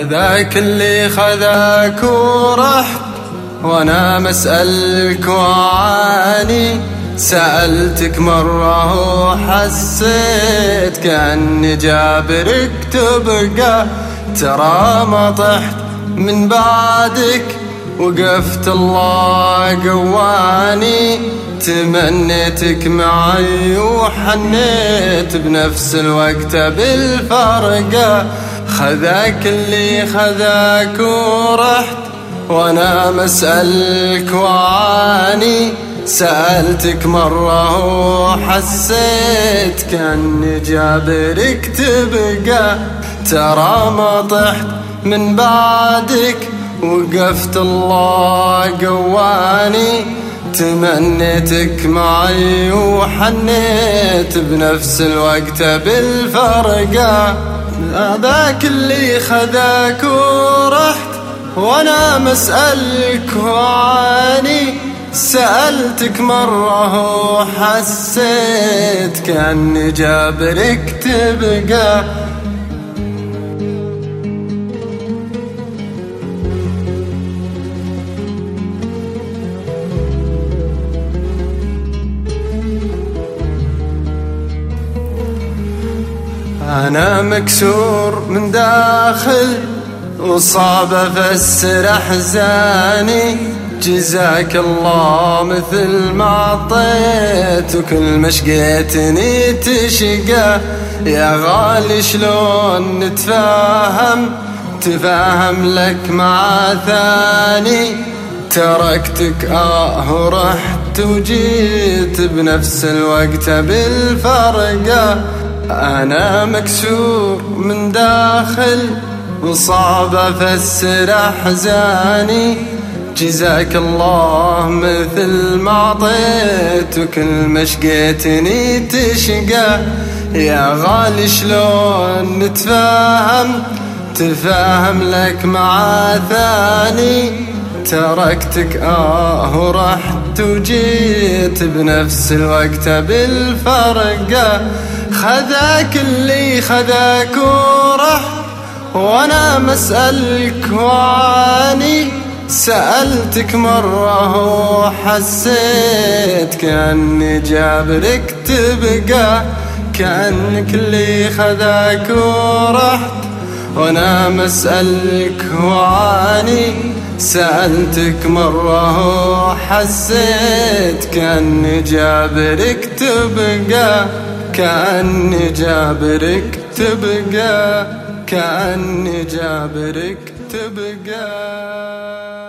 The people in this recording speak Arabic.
هذاك اللي خذاك ورحت وانا مسألك وعاني، سألتك مرة وحسيت كأني جابرك تبقى، ترى ما طحت من بعدك وقفت الله قواني، تمنيتك معي وحنيت بنفس الوقت بالفرقة. خذاك اللي خذاك ورحت وانا مسألك وعاني، سألتك مرة وحسيت كأني جابرك تبقى، ترى ما طحت من بعدك وقفت الله قواني، تمنيتك معي وحنيت بنفس الوقت بالفرقة. هذاك اللي خذاك ورحت وانا مسألك وعاني، سألتك مرة وحسيت كأني جابرك تبقى. أنا مكسور من داخل وصعب أفسر أحزاني، جزاك الله مثل ما عطيت وكل ما شقيتني تشقى. يا غالي شلون نتفاهم، تفاهم لك مع ثاني، تركتك ورحت وجيت بنفس الوقت بالفرقة. أنا مكسور من داخل وصعب أفسر أحزاني، جزاك الله مثل ما عطيت وكل ما شقيتني تشقى. يا غالي شلون نتفاهم، تفاهم لك مع ثاني، تركتك ورحت وجيت بنفس الوقت بالفرقة. خذاك اللي خذاك ورحت وانا مسألك وعاني، سألتك مرة وحسيت كأني جابرك تبقى، كأنك اللي خذاك ورحت وانا مسألك وعاني، سألتك مرة وحسيت كأني جابرك تبقى، كأني جابرك تبقى، كأني جابرك تبقى.